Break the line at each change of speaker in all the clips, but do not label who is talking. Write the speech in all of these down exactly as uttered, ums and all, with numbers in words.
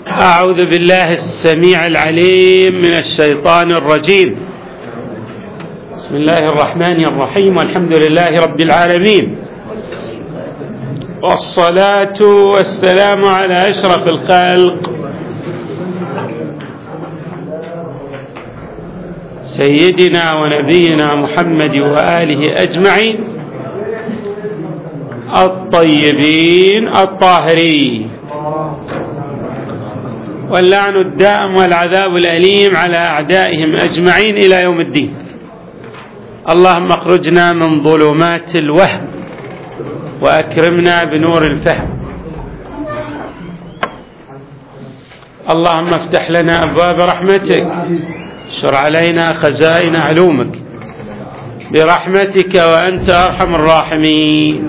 أعوذ بالله السميع العليم من الشيطان الرجيم. بسم الله الرحمن الرحيم، والحمد لله رب العالمين، والصلاة والسلام على أشرف الخلق سيدنا ونبينا محمد وآله أجمعين الطيبين الطاهرين، واللعن الدائم والعذاب الأليم على أعدائهم أجمعين إلى يوم الدين. اللهم اخرجنا من ظلمات الوهم وأكرمنا بنور الفهم. اللهم افتح لنا أبواب رحمتك، اشر علينا خزائن علومك برحمتك وأنت أرحم الراحمين.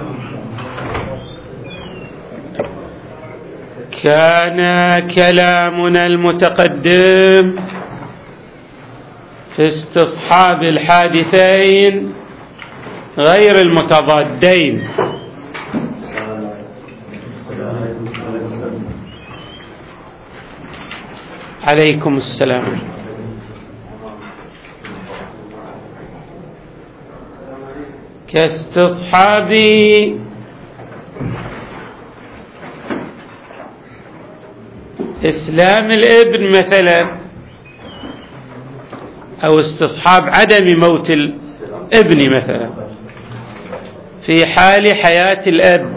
كان كلامنا المتقدم في استصحاب الحادثين غير المتضادين. عليكم السلام. كاستصحاب إسلام الابن مثلا، أو استصحاب عدم موت الابن مثلا في حال حياة الأب،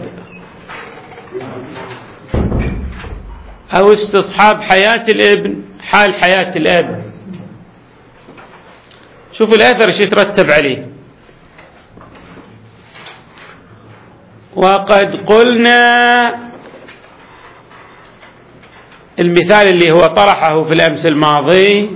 أو استصحاب حياة الابن حال حياة الأب. شوفوا الأثر ايش يترتب عليه. وقد قلنا المثال اللي هو طرحه في الأمس الماضي،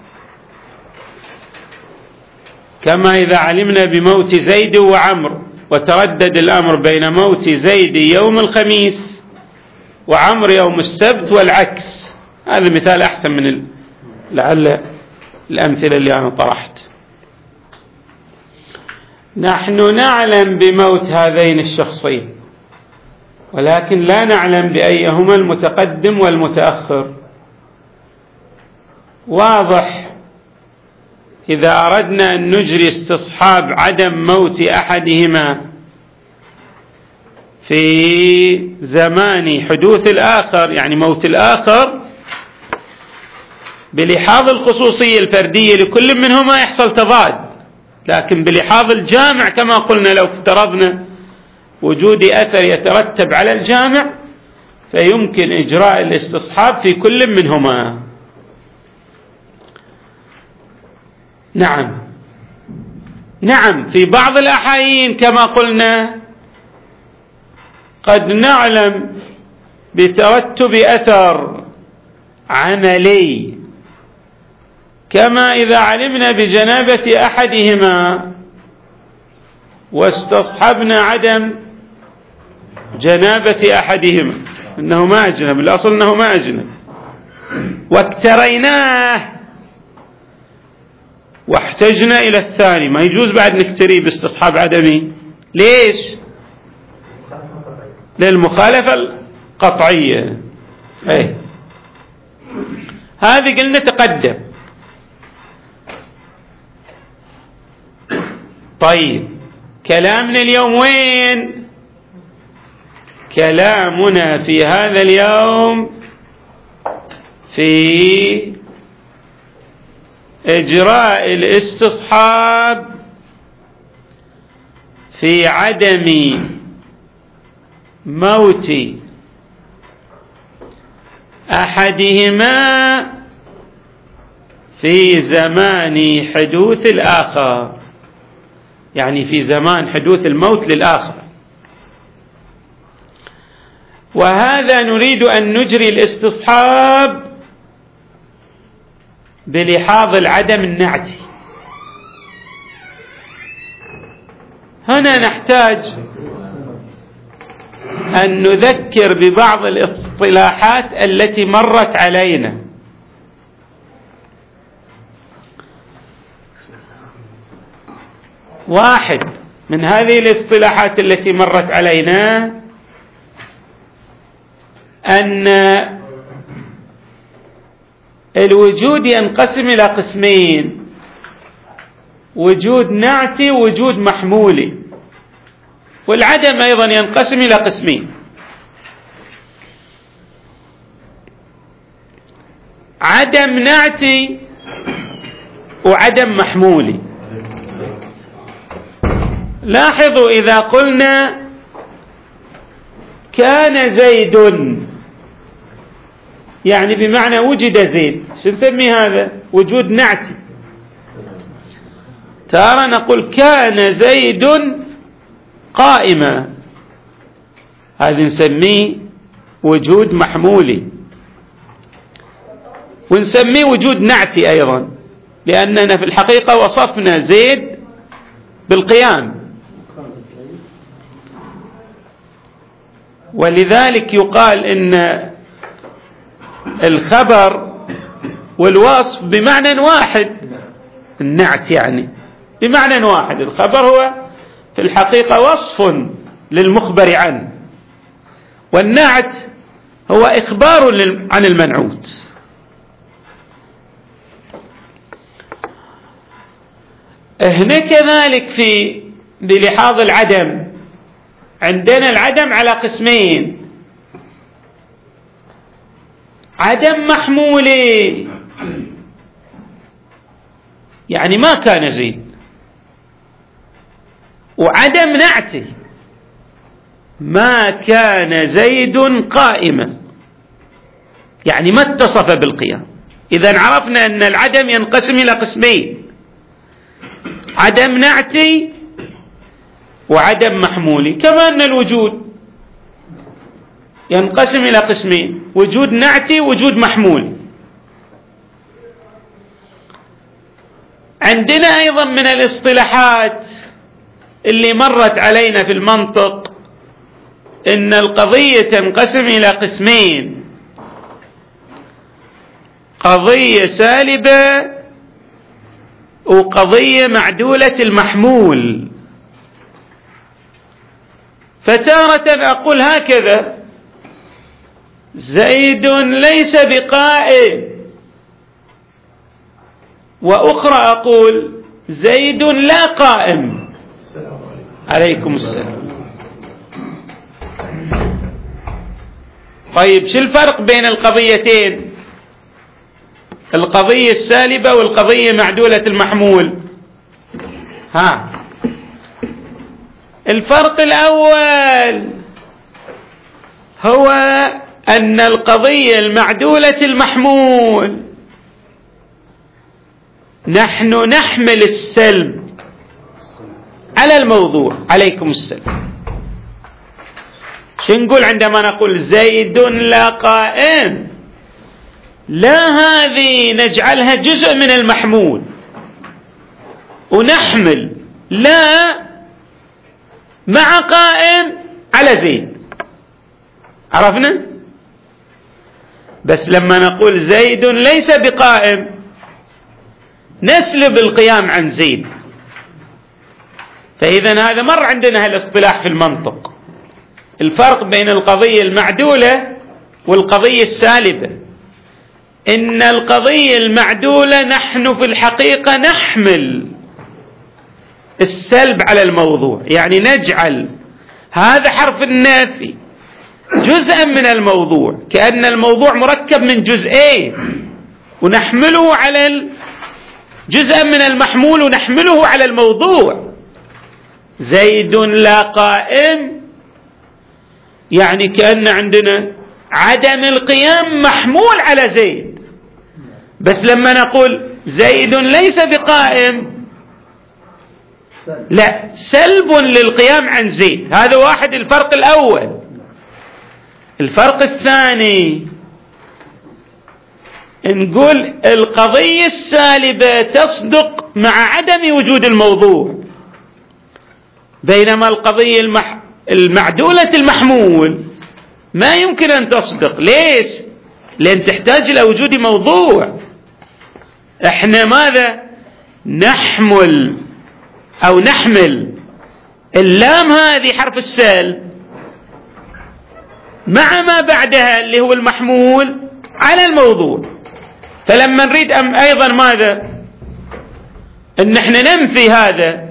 كما إذا علمنا بموت زيد وعمر وتردد الأمر بين موت زيد يوم الخميس وعمر يوم السبت والعكس. هذا مثال أحسن من لعل الأمثلة اللي أنا طرحت. نحن نعلم بموت هذين الشخصين، ولكن لا نعلم بأيهما المتقدم والمتأخر. واضح إذا أردنا أن نجري استصحاب عدم موت أحدهما في زمان حدوث الآخر، يعني موت الآخر، بلحاظ الخصوصية الفردية لكل منهما يحصل تضاد، لكن بلحاظ الجامع كما قلنا لو افترضنا وجود أثر يترتب على الجامع فيمكن إجراء الاستصحاب في كل منهما. نعم نعم في بعض الأحايين كما قلنا قد نعلم بترتب أثر عملي، كما إذا علمنا بجنابة أحدهما واستصحبنا عدم جنابة أحدهما، إنه ما أجنب، الأصل إنه ما أجنب، واكتريناه واحتجنا إلى الثاني. ما يجوز بعد نكتري باستصحاب عدمي. ليش؟ للمخالفة القطعية. أي هذه قلنا تقدم. طيب كلامنا اليوم وين؟ كلامنا في هذا اليوم في إجراء الاستصحاب في عدم موت أحدهما في زمان حدوث الآخر، يعني في زمان حدوث الموت للآخر. وهذا نريد أن نجري الاستصحاب بلحاظ العدم النعتي. هنا نحتاج أن نذكر ببعض الاصطلاحات التي مرت علينا. واحد من هذه الاصطلاحات التي مرت علينا أن الوجود ينقسم إلى قسمين: وجود نعتي ووجود محمولي، والعدم أيضا ينقسم إلى قسمين: عدم نعتي وعدم محمولي. لاحظوا إذا قلنا كان زيد، يعني بمعنى وجد زيد، شو نسمي هذا؟ وجود نعتي. ترى نقول كان زيد قائما، هذا نسميه وجود محمولي، ونسميه وجود نعتي أيضا، لأننا في الحقيقة وصفنا زيد بالقيام. ولذلك يقال إن الخبر والوصف بمعنى واحد. النعت يعني بمعنى واحد، الخبر هو في الحقيقة وصف للمخبر عنه، والنعت هو إخبار عن المنعوت. هنا كذلك في بلحاظ العدم، عندنا العدم على قسمين: عدم محمولي، يعني ما كان زيد، وعدم نعتي، ما كان زيد قائما، يعني ما اتصف بالقيام. إذن عرفنا أن العدم ينقسم إلى قسمين: عدم نعتي وعدم محمولي، كما أن الوجود ينقسم إلى قسمين: وجود نعتي ووجود محمولي. عندنا أيضا من الاصطلاحات اللي مرت علينا في المنطق إن القضية تنقسم إلى قسمين: قضية سالبة وقضية معدولة المحمول. فتارة أقول هكذا: زيد ليس بقائم، وأخرى أقول زيد لا قائم. عليكم السلام. طيب شو الفرق بين القضيتين، القضية السالبة والقضية معدولة المحمول؟ ها، الفرق الأول هو أن القضية المعدولة المحمول نحن نحمل السلب على الموضوع. عليكم السلام. شو نقول عندما نقول زيد لا قائم؟ لا، هذه نجعلها جزء من المحمول ونحمل لا مع قائم على زيد. عرفنا؟ بس لما نقول زيد ليس بقائم نسلب القيام عن زيد. فإذا هذا مر عندنا هالاصطلاح في المنطق، الفرق بين القضية المعدولة والقضية السالبة. إن القضية المعدولة نحن في الحقيقة نحمل السلب على الموضوع، يعني نجعل هذا حرف النافي جزءا من الموضوع، كأن الموضوع مركب من جزئين، ونحمله على جزءا من المحمول ونحمله على الموضوع. زيد لا قائم يعني كأن عندنا عدم القيام محمول على زيد، بس لما نقول زيد ليس بقائم لا، سلب للقيام عن زيد. هذا واحد، الفرق الأول. الفرق الثاني نقول القضية السالبة تصدق مع عدم وجود الموضوع، بينما القضية المح... المعدولة المحمول ما يمكن أن تصدق. ليش؟ لأن تحتاج إلى وجود موضوع. احنا ماذا نحمل أو نحمل اللام هذه حرف السلب مع ما بعدها اللي هو المحمول على الموضوع. فلما نريد أم أيضا ماذا أن احنا ننفي هذا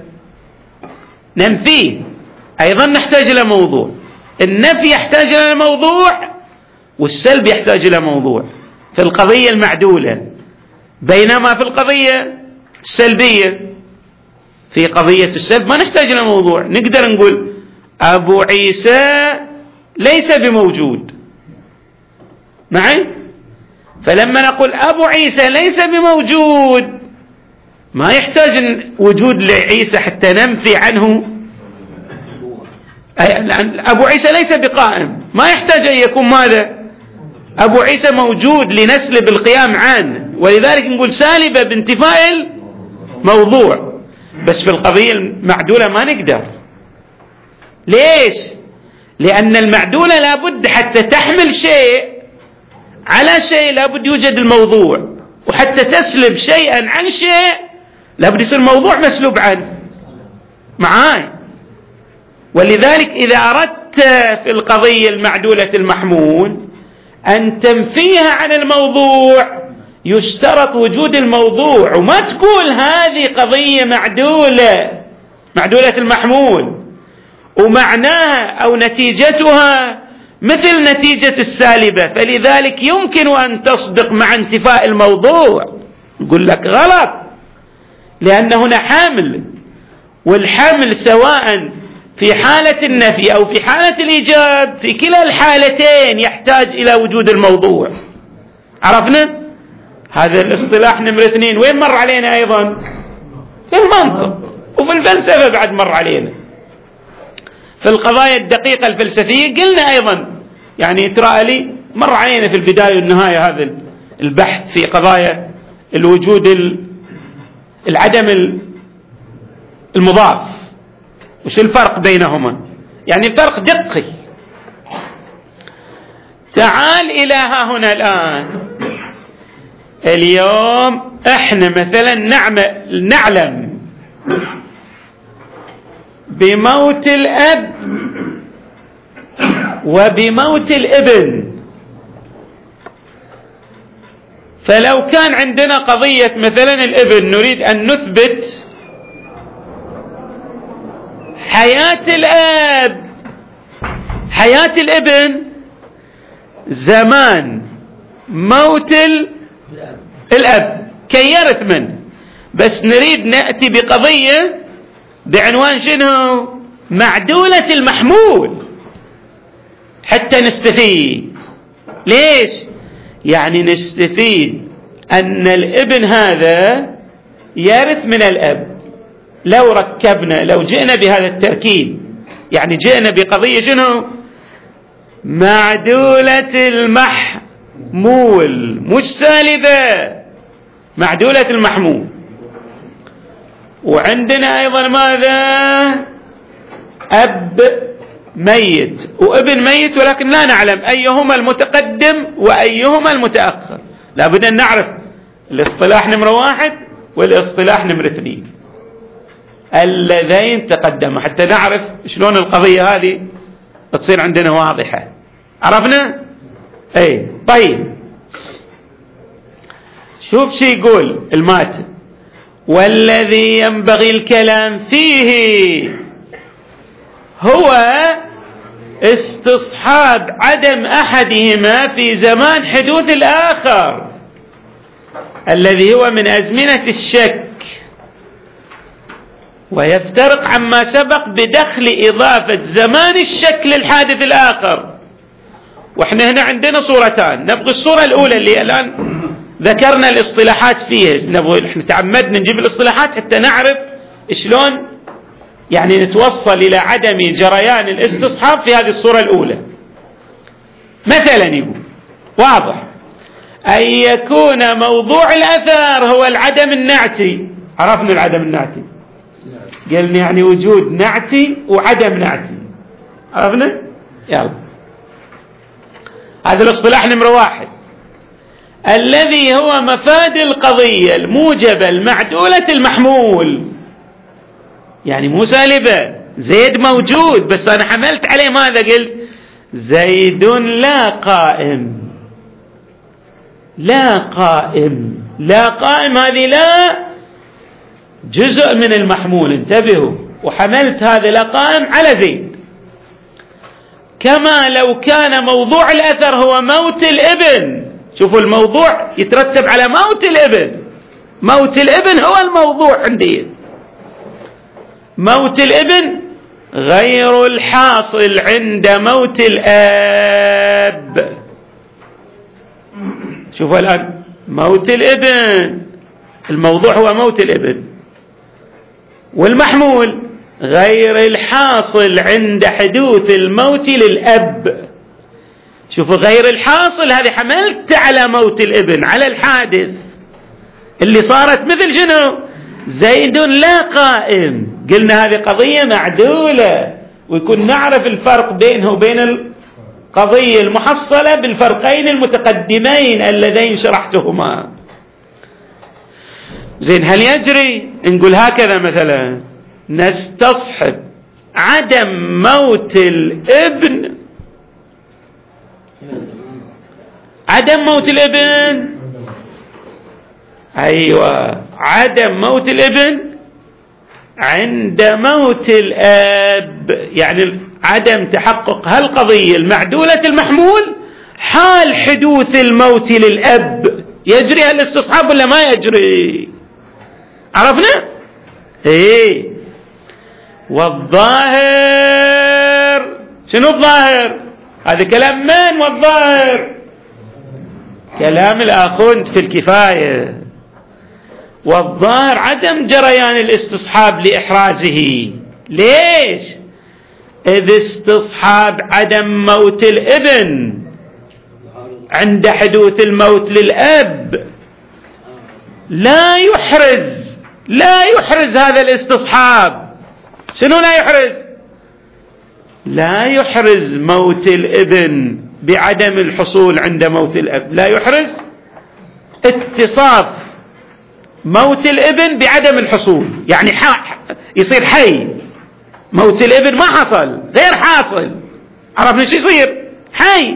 ننفيه أيضا نحتاج إلى موضوع. النفي يحتاج إلى موضوع والسلب يحتاج إلى موضوع في القضية المعدولة، بينما في القضية السلبية في قضية السلب ما نحتاج إلى موضوع. نقدر نقول أبو عيسى ليس بموجود معي، فلما نقول أبو عيسى ليس بموجود ما يحتاج وجود لعيسى حتى ننفي عنه. أبو عيسى ليس بقائم، ما يحتاج أن يكون ماذا أبو عيسى موجود لنسلب القيام عنه، ولذلك نقول سالبة بانتفاء الموضوع. بس في القضية المعدولة ما نقدر. ليش؟ لأن المعدولة لابد حتى تحمل شيء على شيء لابد يوجد الموضوع، وحتى تسلب شيئا عن شيء لابد يصير موضوع مسلوب عنه معاي. ولذلك إذا أردت في القضية المعدولة المحمول أن تنفيها عن الموضوع يشترط وجود الموضوع، وما تقول هذه قضية معدولة معدولة المحمول ومعناها أو نتيجتها مثل نتيجة السالبة، فلذلك يمكن أن تصدق مع انتفاء الموضوع. يقول لك غلط، لأن هنا حامل، والحمل سواء في حالة النفي أو في حالة الإيجاب في كلا الحالتين يحتاج إلى وجود الموضوع. عرفنا هذا الاصطلاح نمرة اثنين. وين مر علينا أيضا؟ في المنطق وفي الفلسفة بعد مر علينا. في القضايا الدقيقة الفلسفية قلنا أيضا، يعني ترى لي مر علينا في البداية والنهاية هذا البحث في قضايا الوجود العدم المضاف، وش الفرق بينهما؟ يعني الفرق دقي. تعال إلى ها هنا الآن. اليوم احنا مثلا نعلم بموت الأب وبموت الابن، فلو كان عندنا قضية مثلا الابن نريد أن نثبت حياة الأب حياة الابن زمان موت الأب كي يرث منه، بس نريد نأتي بقضية بعنوان شنو؟ معدولة المحمول حتى نستفيد. ليش؟ يعني نستفيد أن الابن هذا يرث من الأب. لو ركبنا لو جئنا بهذا التركيب يعني جئنا بقضية شنو؟ معدولة المحمول مش سالبة، معدولة المحمول. وعندنا أيضا ماذا؟ أب ميت وابن ميت، ولكن لا نعلم أيهما المتقدم وأيهما المتأخر. لابد أن نعرف الاصطلاح نمرة واحد والاصطلاح نمرة اثنين اللذين تقدموا حتى نعرف شلون القضية هذه تصير عندنا واضحة. عرفنا؟ اي طيب شوف شي يقول الماتن: والذي ينبغي الكلام فيه هو استصحاب عدم أحدهما في زمان حدوث الآخر الذي هو من أزمنة الشك، ويفترق عما سبق بدخل إضافة زمان الشك للحادث الآخر. وإحنا هنا عندنا صورتان، نبغي الصورة الأولى اللي الآن ذكرنا الاصطلاحات فيها، نبغي إحنا تعمدنا نجيب الاصطلاحات حتى نعرف شلون يعني نتوصل إلى عدم جريان الاستصحاب في هذه الصورة الأولى. مثلا يقول واضح أن يكون موضوع الأثر هو العدم النعتي. عرفنا العدم النعتي، قلنا يعني وجود نعتي وعدم نعتي. عرفنا؟ يلا هذا الاصطلاح نمرة واحد الذي هو مفاد القضية الموجبة المعدولة المحمول، يعني مو سالبة. زيد موجود بس أنا حملت عليه ماذا؟ قلت زيد لا قائم. لا قائم. لا قائم هذه لا جزء من المحمول، انتبهوا، وحملت هذا لا قائم على زيد. كما لو كان موضوع الأثر هو موت الابن. شوفوا الموضوع يترتب على موت الابن، موت الابن هو الموضوع عندي. موت الابن غير الحاصل عند موت الأب. شوفوا الآن موت الابن، الموضوع هو موت الابن، والمحمول غير الحاصل عند حدوث الموت للأب. شوفوا غير الحاصل هذه حملت على موت الابن، على الحادث اللي صارت مثل شنو؟ زيد لا قائم. قلنا هذه قضية معدولة، ويكون نعرف الفرق بينه وبين القضية المحصلة بالفرقين المتقدمين اللذين شرحتهما. زين، هل يجري نقول هكذا مثلا نستصحب عدم موت الابن، عدم موت الابن، أيوة، عدم موت الابن عند موت الأب، يعني عدم تحقق هالقضية المعدولة المحمول حال حدوث الموت للأب. يجري هالاستصحاب ولا ما يجري؟ عرفنا؟ ايه. والظاهر شنو الظاهر؟ هذا كلام من؟ والظاهر كلام الآخوند في الكفاية. والظاهر عدم جريان الاستصحاب لإحرازه. ليش؟ إذ استصحاب عدم موت الابن عند حدوث الموت للأب لا يحرز، لا يحرز هذا الاستصحاب. شنو لا يحرز؟ لا يحرز موت الابن بعدم الحصول عند موت الأب، لا يحرز اتصاف موت الابن بعدم الحصول، يعني يصير حي، موت الابن ما حصل، غير حاصل. عرفنا شو يصير؟ حي،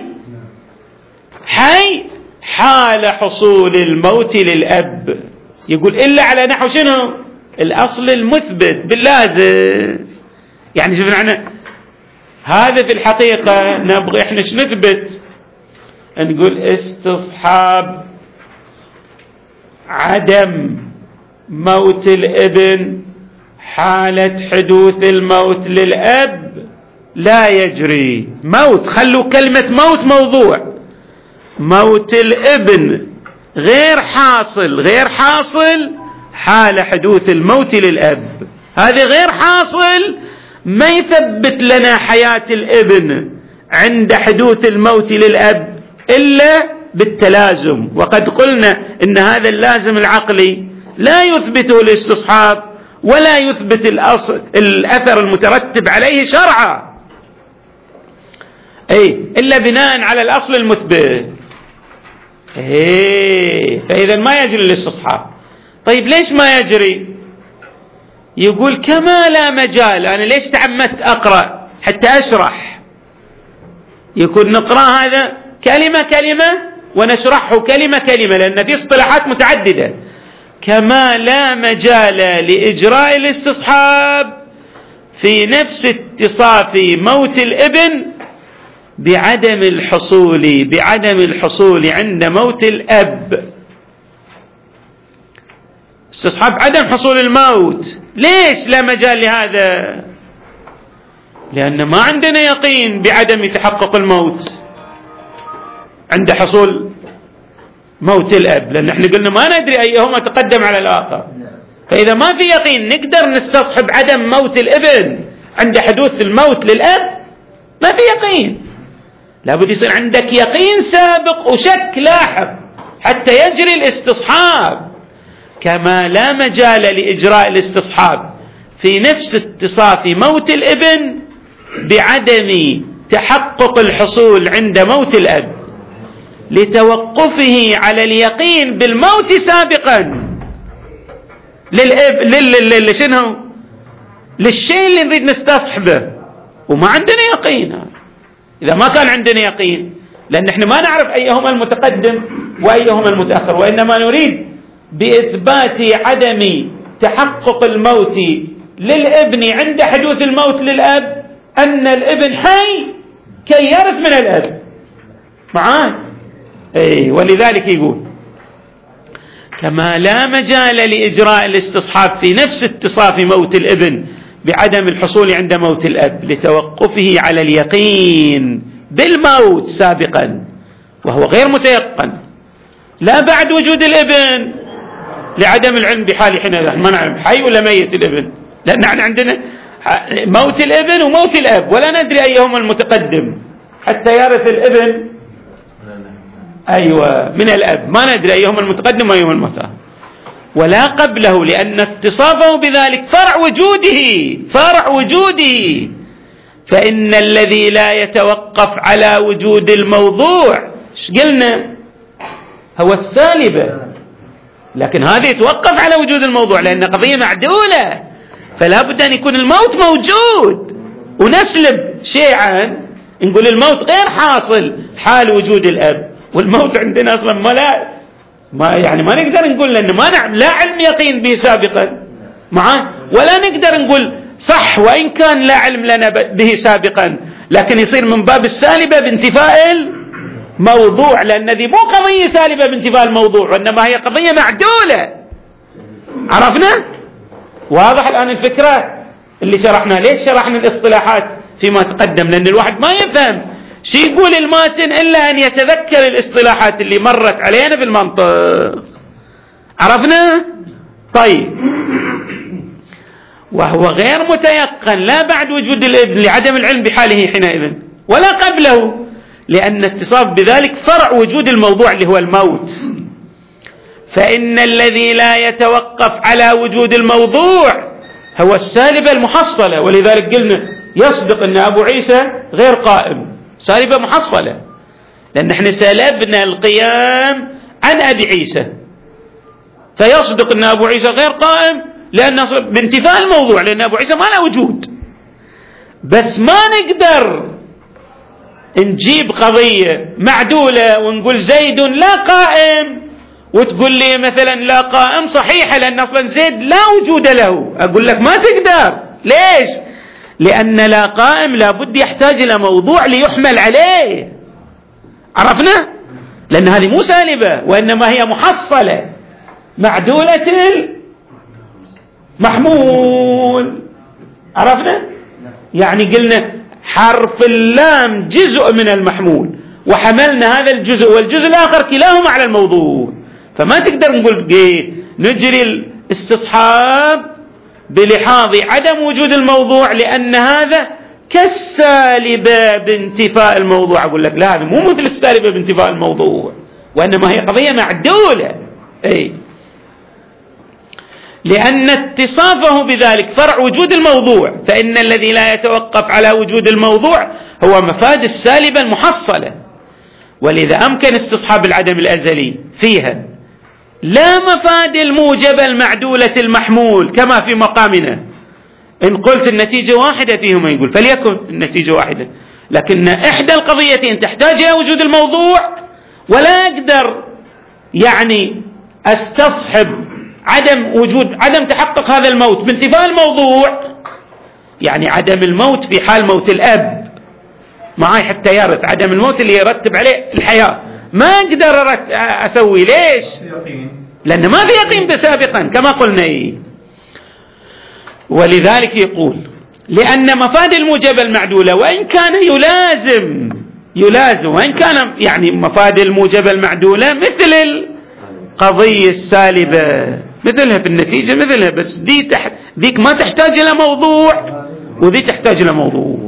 حي حال حصول الموت للأب. يقول إلا على نحو شنو؟ الأصل المثبت باللازم. يعني شوف معنى هذا في الحقيقة نبغي احنا شو نثبت؟ نقول استصحاب عدم موت الابن حالة حدوث الموت للأب لا يجري. موت، خلوا كلمة موت موضوع. موت الابن غير حاصل، غير حاصل حال حدوث الموت للأب، هذا غير حاصل، ما يثبت لنا حياة الابن عند حدوث الموت للأب إلا بالتلازم. وقد قلنا إن هذا اللازم العقلي لا يثبته الاستصحاب ولا يثبت الأصل الأثر المترتب عليه شرعا، أي إلا بناء على الأصل المثبت. إيه، فإذا ما يجري الاستصحاب. طيب ليش ما يجري؟ يقول كما لا مجال. أنا ليش تعمدت أقرأ؟ حتى أشرح، يكون نقرأ هذا كلمة كلمة ونشرحه كلمة كلمة، لأن في اصطلاحات متعددة. كما لا مجال لإجراء الاستصحاب في نفس اتصاف موت الابن بعدم الحصول، بعدم الحصول عند موت الأب. استصحاب عدم حصول الموت، ليش لا مجال لهذا؟ لأن ما عندنا يقين بعدم تحقق الموت عند حصول موت الأب، لأن احنا قلنا ما ندري أيهما تقدم على الآخر. فإذا ما في يقين نقدر نستصحب عدم موت الابن عند حدوث الموت للأب؟ ما في يقين، لابد يصير عندك يقين سابق وشك لاحق حتى يجري الاستصحاب. كما لا مجال لإجراء الاستصحاب في نفس اتصاف موت الابن بعدم تحقق الحصول عند موت الأب لتوقفه على اليقين بالموت سابقا للأب لل... لل... شنو؟ للشيء اللي نريد نستصحبه، وما عندنا يقين. إذا ما كان عندنا يقين، لأن احنا ما نعرف أيهما المتقدم وأيهما المتأخر، وإنما نريد بإثبات عدم تحقق الموت للابن عند حدوث الموت للأب أن الابن حي كي يرث من الأب معاه. أي ولذلك يقول كما لا مجال لإجراء الاستصحاب في نفس اتصاف موت الابن بعدم الحصول عند موت الأب لتوقفه على اليقين بالموت سابقا وهو غير متيقن، لا بعد وجود الابن لعدم العلم بحال حين ما نعلم حي ولا ميت الابن، لأن نحن عندنا موت الابن وموت الأب ولا ندري أيهما المتقدم حتى يرث الابن أيوة من الأب، ما ندري أيهما المتقدم وأيهما المتأخر، ولا قبله لأن اتصافه بذلك فرع وجوده فرع وجوده فإن الذي لا يتوقف على وجود الموضوع ايش قلنا هو السالبة، لكن هذا يتوقف على وجود الموضوع لأن قضية معدولة، فلا بد أن يكون الموت موجود، ونسلب شيئا نقول الموت غير حاصل حال وجود الأب، والموت عندنا أصلا ما لا ما يعني ما نقدر نقول لأنه ما نعلم لا علم يقين به سابقا معه، ولا نقدر نقول صح وإن كان لا علم لنا به سابقا، لكن يصير من باب السالبة بانتفاء الموضوع، لأن ذي مو قضية سالبة بانتفاء الموضوع وإنما هي قضية معدولة. عرفنا؟ واضح الآن الفكرة اللي شرحنا. ليش شرحنا الاصطلاحات فيما تقدم؟ لأن الواحد ما يفهم شي يقول الماتن إلا أن يتذكر الاصطلاحات اللي مرت علينا في المنطق. عرفنا؟ طيب، وهو غير متيقن لا بعد وجود الابن لعدم العلم بحاله حينئذ ولا قبله، لأن اتصاف بذلك فرع وجود الموضوع اللي هو الموت، فإن الذي لا يتوقف على وجود الموضوع هو السالبة المحصلة، ولذلك قلنا يصدق أن أبو عيسى غير قائم، سالبة محصلة، لأن احنا سلبنا القيام عن أبي عيسى، فيصدق أن أبو عيسى غير قائم لأن بانتفاء الموضوع، لأن أبو عيسى ما له وجود. بس ما نقدر نجيب قضية معدولة ونقول زيد لا قائم وتقول لي مثلا لا قائم صحيحة لأن أصلا زيد لا وجود له، أقول لك ما تقدر. ليش؟ لأن لا قائم لابد يحتاج إلى موضوع ليحمل عليه. عرفنا؟ لأن هذه مو سالبة وإنما هي محصلة معدولة المحمول. عرفنا؟ يعني قلنا حرف اللام جزء من المحمول وحملنا هذا الجزء والجزء الآخر كلاهما على الموضوع، فما تقدر نقول نجري الاستصحاب بلحاظ عدم وجود الموضوع لأن هذا كالسالبة بانتفاء الموضوع. أقول لك لا، هذا مو مثل السالبة بانتفاء الموضوع وإنما هي قضية معدولة. أي لأن اتصافه بذلك فرع وجود الموضوع، فإن الذي لا يتوقف على وجود الموضوع هو مفاد السالبة المحصلة، ولذا أمكن استصحاب العدم الأزلي فيها لا مفاد الموجبة المعدولة المحمول كما في مقامنا. إن قلت النتيجة واحدة فيهما يقول فليكن النتيجة واحدة، لكن إحدى القضيتين تحتاج إلى وجود الموضوع، ولا أقدر يعني استصحب عدم وجود عدم تحقق هذا الموت بانتفاء الموضوع، يعني عدم الموت في حال موت الأب معي حتى يرث، عدم الموت اللي يرتب عليه الحياة ما أقدر أسوي. ليش؟ لأن ما في يقين سابقا كما قلنا إيه. ولذلك يقول لأن مفاد الموجبة المعدولة وإن كان يلازم يلازم وإن كان يعني مفاد الموجبة المعدولة مثل القضية السالبة مثلها في النتيجة مثلها، بس دي تح... ديك ما تحتاج إلى موضوع وذي تحتاج إلى موضوع.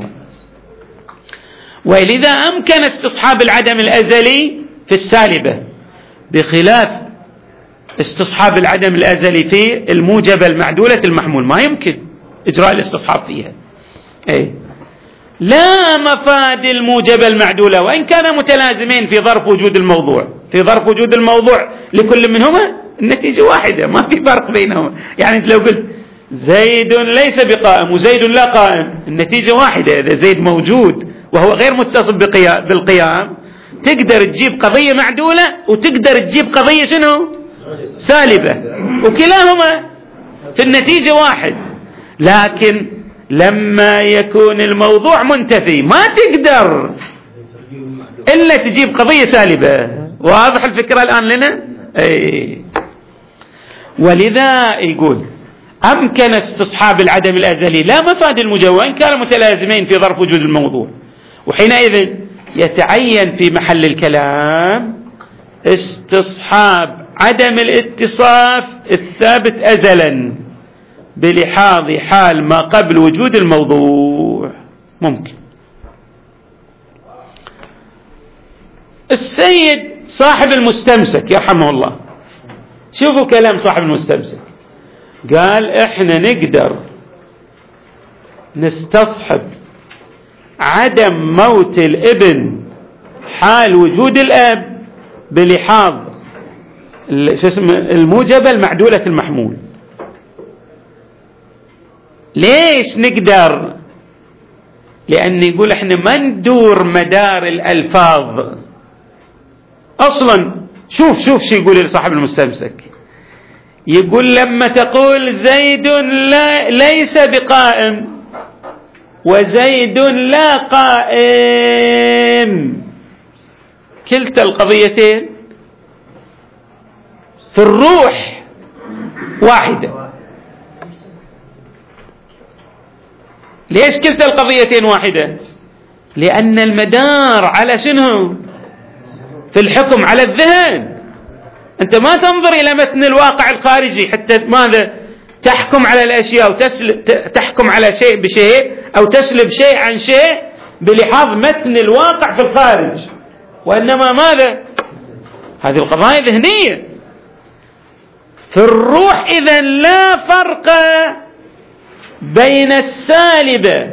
ولذا أمكن استصحاب العدم الأزلي في السالبة بخلاف استصحاب العدم الأزلي في الموجبة المعدولة المحمول، ما يمكن إجراء الاستصحاب فيها. أي لا مفاد الموجبة المعدولة وإن كان متلازمين في ظرف وجود الموضوع، في ظرف وجود الموضوع لكل منهما النتيجة واحدة ما في فرق بينهما. يعني أنت لو قلت زيد ليس بقائم وزيد لا قائم النتيجة واحدة، إذا زيد موجود وهو غير متصل بالقيام تقدر تجيب قضية معدولة وتقدر تجيب قضية شنو سالبة، وكلاهما في النتيجة واحد. لكن لما يكون الموضوع منتفي ما تقدر إلا تجيب قضية سالبة. واضح الفكرة الآن لنا؟ أي. ولذا يقول أمكن استصحاب العدم الأزلي لا مفاد المجاورة وإن كانوا متلازمين في ظرف وجود الموضوع، وحينئذ يتعين في محل الكلام استصحاب عدم الاتصاف الثابت أزلا بلحاظ حال ما قبل وجود الموضوع. ممكن. السيد صاحب المستمسك يرحمه الله، شوفوا كلام صاحب المستمسك، قال احنا نقدر نستصحب عدم موت الابن حال وجود الاب بلحاظ الموجبة المعدولة المحمول. ليش نقدر؟ لأن يقول احنا ما ندور مدار الألفاظ أصلا. شوف شوف شو يقول صاحب المستمسك، يقول لما تقول زيد لا ليس بقائم وزيد لا قائم، كلتا القضيتين في الروح واحدة. ليش كلتا القضيتين واحدة؟ لأن المدار على شنو في الحكم؟ على الذهن. أنت ما تنظر إلى متن الواقع الخارجي حتى ماذا تحكم على الأشياء وتحكم على شيء بشيء أو تسلب شيء عن شيء بلحاظ متن الواقع في الخارج، وإنما ماذا؟ هذه القضايا ذهنية. في الروح إذن لا فرق بين السالبة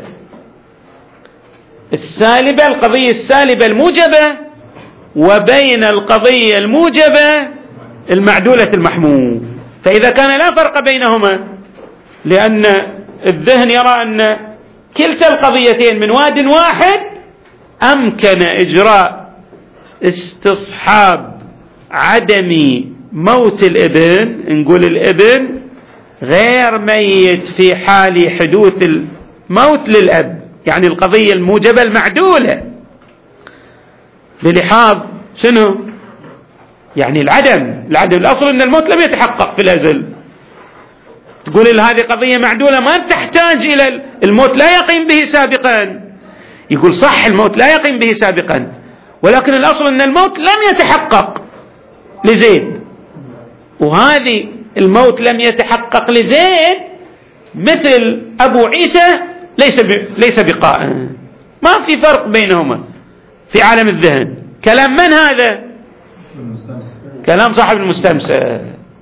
السالبة القضية السالبة الموجبة وبين القضية الموجبة المعدولة المحمول. فإذا كان لا فرق بينهما لأن الذهن يرى أن كلتا القضيتين من واد واحد، أمكن إجراء استصحاب عدم موت الابن. نقول الابن غير ميت في حال حدوث الموت للأب، يعني القضية الموجبة المعدولة بلحاظ شنو؟ يعني العدم العدم الأصل أن الموت لم يتحقق في الأزل. تقول هذه قضية معدولة ما تحتاج إلى الموت لا يقيم به سابقا. يقول صح الموت لا يقيم به سابقا، ولكن الأصل أن الموت لم يتحقق لزيد، وهذه الموت لم يتحقق لزيد مثل أبو عيسى ليس ليس بقائم. ما في فرق بينهما في عالم الذهن. كلام من هذا؟ كلام صاحب المستمسك،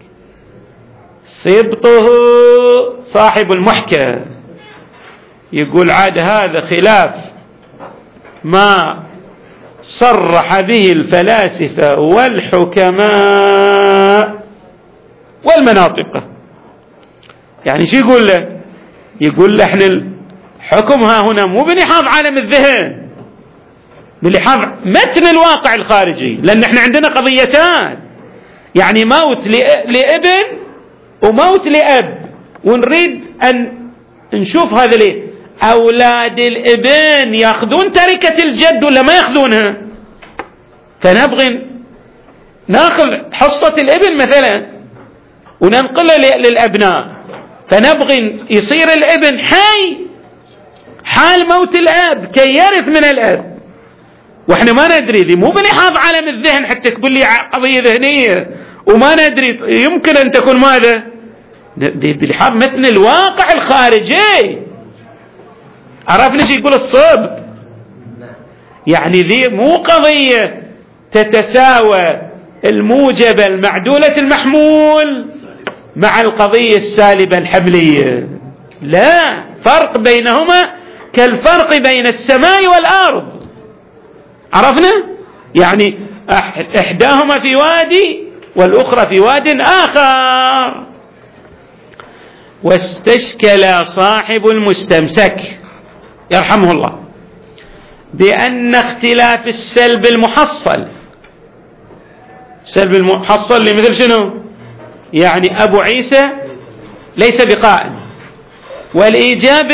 سبطه صاحب المحكى. يقول عاد هذا خلاف ما صرح به الفلاسفة والحكماء والمناطق. يعني شو يقول له؟ يقول له احنا الحكم ها هنا مو بلحاظ عالم الذهن، بلحاظ متن الواقع الخارجي، لأن احنا عندنا قضيتان، يعني موت لابن وموت لأب، ونريد أن نشوف هذا ليه. أولاد الابن يأخذون تركة الجد ولا ما يأخذونها؟ فنبغي ناخذ حصة الابن مثلا وننقلها للأبناء، فنبغي يصير الابن حي حال موت الأب كي يرث من الأب، واحنا ما ندري. دي مو بلحاظ عالم الذهن حتى تقول لي قضية ذهنية وما ندري. يمكن أن تكون ماذا؟ دي بلحاظ متن الواقع الخارجي. عرفنا شو يقول الصب؟ يعني ذي مو قضية تتساوى الموجبة المعدولة المحمول مع القضية السالبة الحملية، لا فرق بينهما كالفرق بين السماء والأرض. عرفنا؟ يعني إحداهما في وادي والأخرى في واد آخر. واستشكل صاحب المستمسك يرحمه الله بأن اختلاف السلب المحصل، السلب المحصل اللي مثل شنو؟ يعني أبو عيسى ليس بقائم، والإيجاب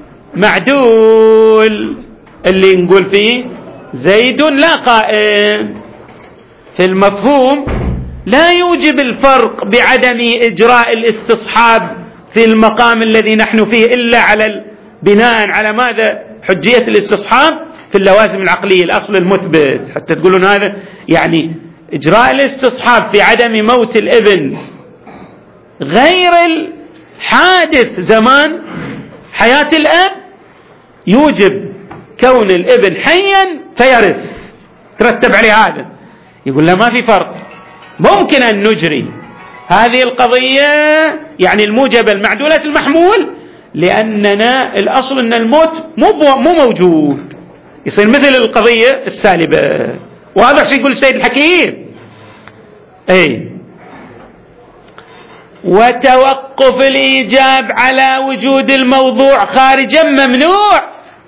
المعدول اللي نقول فيه زيد لا قائم، في المفهوم لا يوجب الفرق بعدم إجراء الاستصحاب في المقام الذي نحن فيه إلا على بناء على ماذا؟ حجية الاستصحاب في اللوازم العقلية، الأصل المثبت، حتى تقولون هذا يعني إجراء الاستصحاب في عدم موت الابن غير الحادث زمان حياة الأب يوجب كون الابن حيا فيرث، ترتب عليه هذا. يقول لا، ما في فرق، ممكن أن نجري هذه القضية يعني الموجبة المعدولة المحمول، لأننا الأصل أن الموت مو مو موجود، يصير مثل القضية السالبة. وهذا شيء يقول السيد الحكيم. أي وتوقف الإيجاب على وجود الموضوع خارجا ممنوع،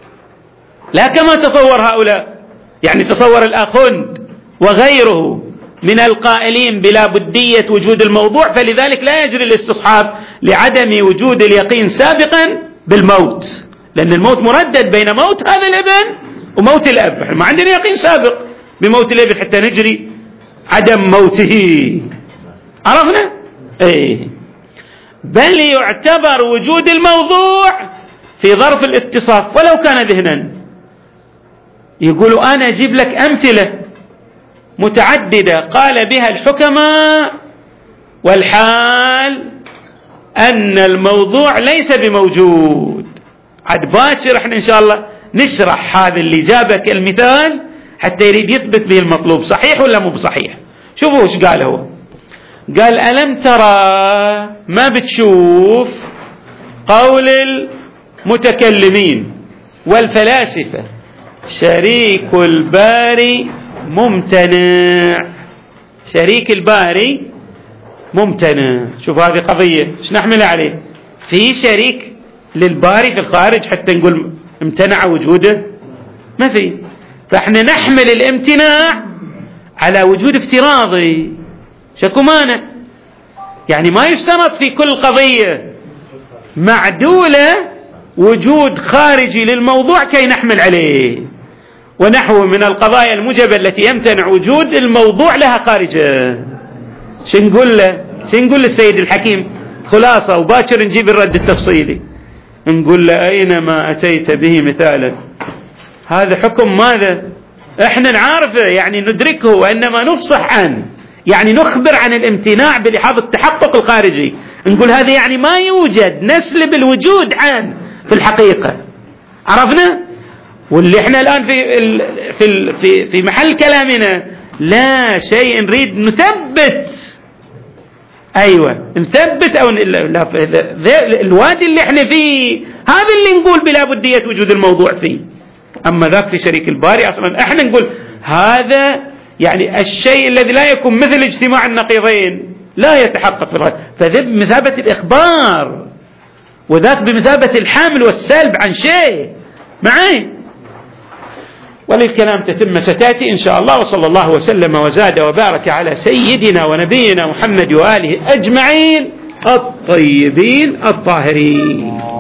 لا كما تصور هؤلاء، يعني تصور الآخوند وغيره من القائلين بلا بدية وجود الموضوع، فلذلك لا يجري الاستصحاب لعدم وجود اليقين سابقا بالموت، لأن الموت مردد بين موت هذا الابن وموت الأب، ما عندنا يقين سابق بموت الابن حتى نجري عدم موته. عرفنا؟ ايه. بل يعتبر وجود الموضوع في ظرف الاتصاف ولو كان ذهنا. يقولوا أنا أجيب لك أمثلة متعددة قال بها الحكماء والحال أن الموضوع ليس بموجود. عد باكر احنا إن شاء الله نشرح هذا اللي جابك المثال حتى يريد يثبت به المطلوب صحيح ولا مو بصحيح. شوفوا وش قال هو، قال ألم ترى، ما بتشوف قول المتكلمين والفلاسفة شريك الباري ممتنع، شريك الباري ممتنع. شوف هذه قضية ايش نحملها عليه، في شريك للباري في الخارج حتى نقول امتنع وجوده؟ ما في. فاحنا نحمل الامتناع على وجود افتراضي، شكو مانع، يعني ما يشترط في كل قضية معدولة وجود خارجي للموضوع كي نحمل عليه. ونحو من القضايا الموجبة التي يمتنع وجود الموضوع لها خارجة. شنقول له شنقول للسيد الحكيم خلاصة، وباكر نجيب الرد التفصيلي، نقول له أينما أتيت به مثالا هذا حكم ماذا؟ احنا نعرفه يعني ندركه، وإنما نفصح عنه، يعني نخبر عن الامتناع بلحاظ التحقق الخارجي، نقول هذا يعني ما يوجد، نسلب الوجود عن في الحقيقة. عرفنا؟ واللي احنا الآن في في في في محل كلامنا لا شيء نريد نثبت، ايوه نثبت او لا الوادي اللي احنا فيه هذا اللي نقول بلا بدية وجود الموضوع فيه. اما ذاك في شريك الباري اصلا احنا نقول هذا يعني الشيء الذي لا يكون مثل اجتماع النقيضين لا يتحقق في الغاية، فذا بمثابة الإخبار وذاك بمثابة الحامل والسلب عن شيء معي. وللكلام تتم ستاتي إن شاء الله. وصلى الله وسلم وزاد وبارك على سيدنا ونبينا محمد وآله أجمعين الطيبين الطاهرين.